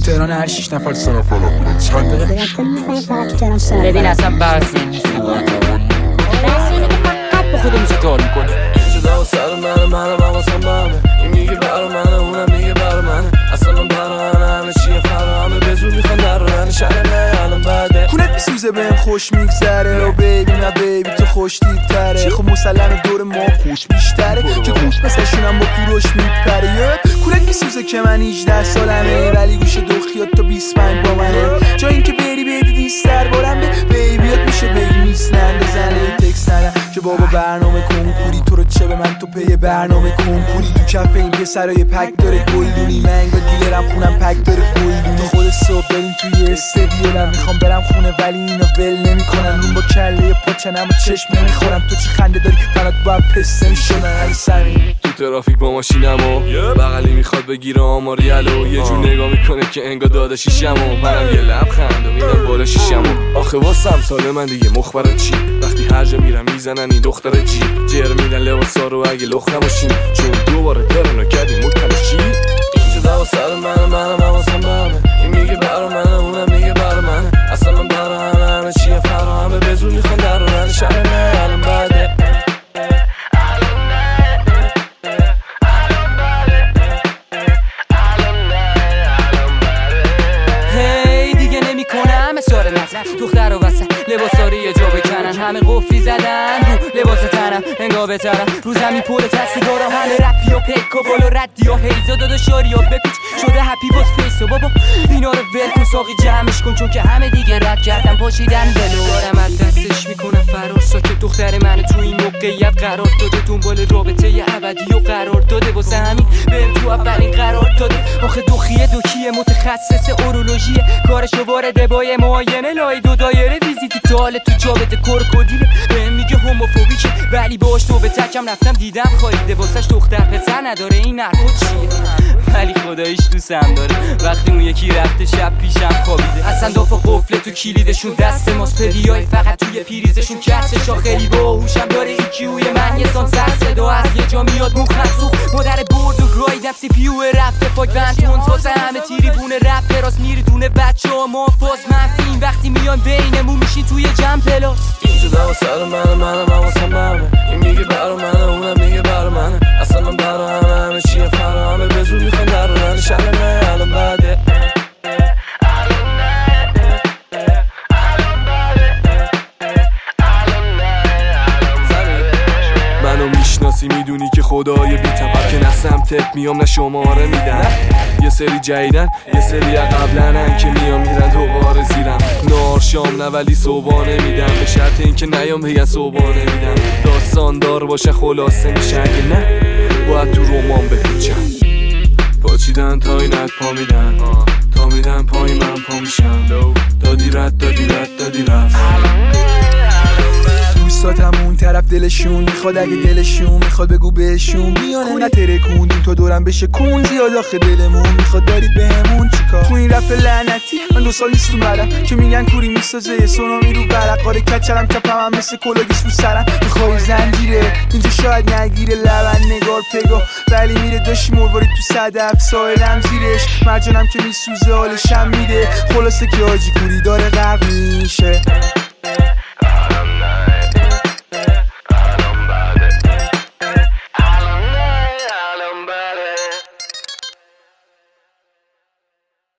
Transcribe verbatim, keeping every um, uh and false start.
تهران هر شیش نفر سه نفر ببین اصلا برسی فقط با خودم کار میکنه. صدا و سر منه منم هم واسم بهمه. این میگه برا منه اونم میگه برا منه. اصلا من برا منه همه چیه فرا همه به زور میخوان در رو هنه شهر نه الان بعده خونت میسوزه بهم خوش میگذره. و بیبی نه بیبی تو خوش دیدتره. خب مسلم دور ما خوش بیشتره که گوش مثلشونم با کوروش میپره. خونت میسوزه که من هجده سالمه ولی گوش دخیات تا بیست و پنج با منه. جا اینکه بری بدی دیستر بارم به بیبیات میشه بگی میسنن بزنه تکس ندم که بابا برنامه کنکوری تو رو چه به من تو پی برنامه کنکوری. تو کف این پسرای پک داره گلدونی منگا دیلرم خونم پک داره گلدونی. خود صبح بریم توی استدیو میخوام برم خونه ولی اینا ول نمیکنن. اون با کله پاچنم و چشم نمیخورم. تو چه خنده داری فقط باید پسته میشونن علی سمی. تو ترافیک با ماشینم و بغلی میخواد بگیره آماریالو. یه جور نگاه میکنه که انگار داده شیشم و منم یه لبخند و میدم بالا شیشم و آخه واسم سال من دیگه مخبرت چی. وقتی هر جا میرم میزنن این دختر جی جر میدن لباسا رو اگه لخت نباشیم چون دوباره ترنو کردیم متلاشی. اینجا دوا سر منه منم هم واسم بهمه. این میگه برا منه اونم میگه برا منه. اصلا من برا همه همه چیه فرا همه به زور میخوان در رو هنه شهر نه الان بعده. دختر و وسط لباساری یه جا بکنن. همه قفلی زدن رو لباس تنم انگار بترم رو زمین پول تصدیگارم. همه رپی و پیک و بال و ردی و هیزا دادا شاری و بپیچ شده هپی باز فیس و بابا اینا رو ول کن ساقی جمعش کن چون که همه دیگه رد کردن پاشیدن بلوارم از دستش میکنه فرار. ساکت دختر من تو این موقعیت قرار داده دنبال رابطه ی ابدی و قرار داده واسه همین بهم تو اولین قرار داده. آخه دخیه دوکیه متخصص اورولوژیه کارشو وارد بای معاینه لای دو دایره ویزیتی تاله تو جا بده کرکودیله. بهم میگه هوموفوبیکه ولی باش تو به تکم رفتم دیدم خواهیده واسش دختر پسر نداره. این حرفا چیه ولی خداییش دوستم داره. وقتی اون یکی رفته شب پیشم خوابیده. اصلا دافا قفله تو کلیدشون دست ماست. پدیای فقط توی پیریزشون کسشا خیلی باهوشم داره ایکیوی من یه سان سر صدا از یه جا میاد موخ مسوخ. مادر برد و گرایدم سی پیو رفته پاک بنتون واسه همه تیریبونه رپ راست میریدونه بچه ها ما فاز منفیم وقتی میان بینمون میشین توی جمع پلاس. اینجا دوا سر منه منم هم واسم بهمه. این میگه برا منه اونم میگه برا منه. اصلا من برا همه همه چیه فرا همه به زور میخوان در رو هنه شهر نه الان بعده. منو میشناسی میدونی که خدای بی‌تفر که نه سمتت میام نه شماره میدن. یه سری جدیدن یه سری قبلنن که میام میرن دوباره زیرم. نار شام نه ولی صبحانه میدم به شرط اینکه نیام بگن صبحانه میدم. داستان دار باشه خلاصه میشه اگه نه باید تو رمان بپیچم. پاچیدن تا اینت پا میدن تا میدن پای من پا میشم. دادی رد دادی رد دادی رفت. دوستاتم اون طرف دلشون میخواد اگه دلشون میخواد بگو بهشون بیان انقدر ترکوندیم تو دورم بشه کون زیاد آخه دلمون میخواد دارید بهمون چیکار. تو این رفت لعنتی من دو سال نیست اومدم که میگن کوری میسازه یه سونامی رو برق قاره کچرم کپم هم مثل کلاگیس رو سرم. میخوای زنجیره اینجا شاید نگیره لبن نگار پگاه ولی میره داشتی مروارید تو صدف سایلم زیرش. مرجانم که میسوزه حالشم میده خلاصه که آجی کوری داره غرق میشه.